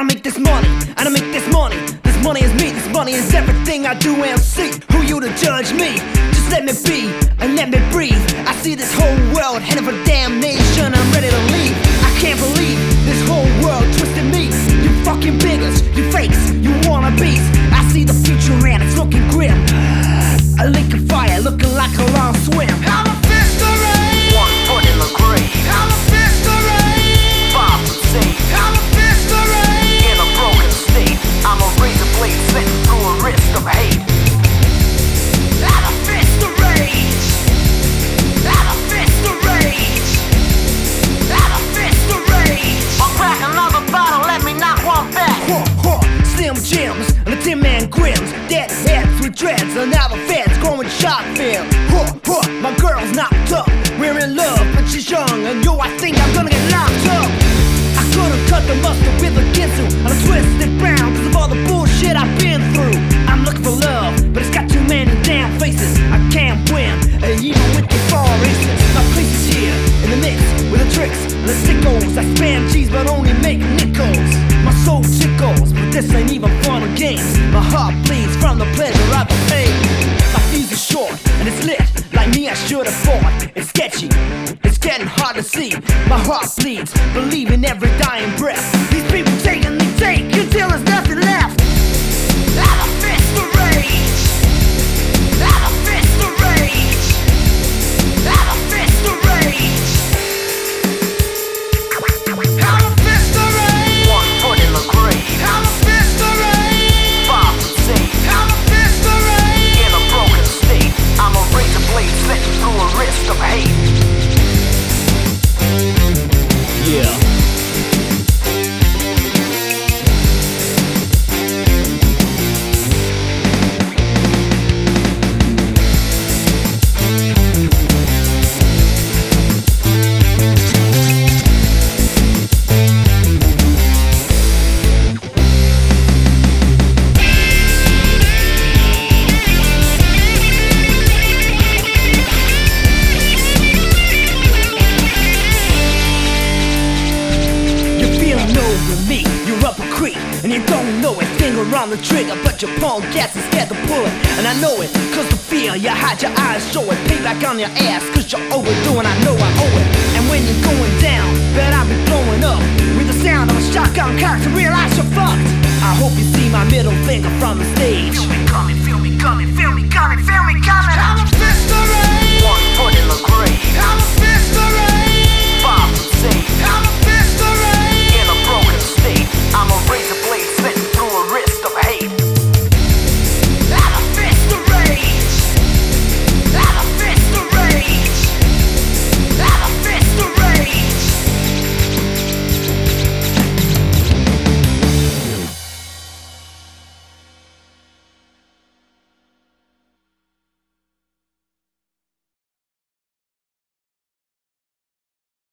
Gotta make this money, I don't make this money. This money is me, this money is everything I do and see. Who you to judge me? Just let me be and let me breathe. I see this whole world heading for damnation. I'm ready to leave. I can't believe this whole world twisted me. You fucking bigots, you fakes, you wannabes. I see the future and it's looking grim. A Lincoln fire looking like a long swim. I'm a fist of rain, 1 foot in the grave. I'm a fist of rain, 5 foot safe. I'm a fist of rain. In a broken state, I'm a razor blade sitting through a wrist of hate. I'm a fist of rage, I'm a fist of rage, I'm a fist of rage. I'll crack another bottle, let me knock one back. Slim Jims and the Tin Man Grims, dead heads with dreads and now the feds growing shot film. My girl's knocked up, we're in love, but she's young, and yo, I think I'm gonna get locked up. I could've cut the mustard with a ginsu on a twisted brown, cause of all the bullshit I've been through. I'm looking for love, but it's got too many damn faces. I can't win, even with the far races. My place is here, in the mix, with the tricks and the sickos. I spam cheese but only make nickels. My soul tickles, but this ain't even fun or games. My heart bleeds from the pleasure of the pain. My fuse is short, and it's lit, like me I should have fought. It's sketchy, it's getting hard to see. My heart bleeds, believing every dying breath. These people take and they take until there's nothing left. I'm a fist of rage, I'm a fist of rage, I'm a fist of rage, I'm a fist of rage, 1 foot in the grave. I'm a fist of rage, 5 foot safe. I'm a fist of rage. In a broken state, I'm a razor blade sitting through a wrist of hate. Yeah. Me, you're up a creek, and you don't know it. Finger on the trigger, but your palm gets is scared to pull it. And I know it, cause the fear, you hide your eyes, show it. Payback on your ass, cause you're overdoing, I know I owe it. And when you're going down, bet I'll be blowing up with the sound of a shotgun cock to realize you're fucked. I hope you see my middle finger from the stage. Feel me coming, feel me coming, feel me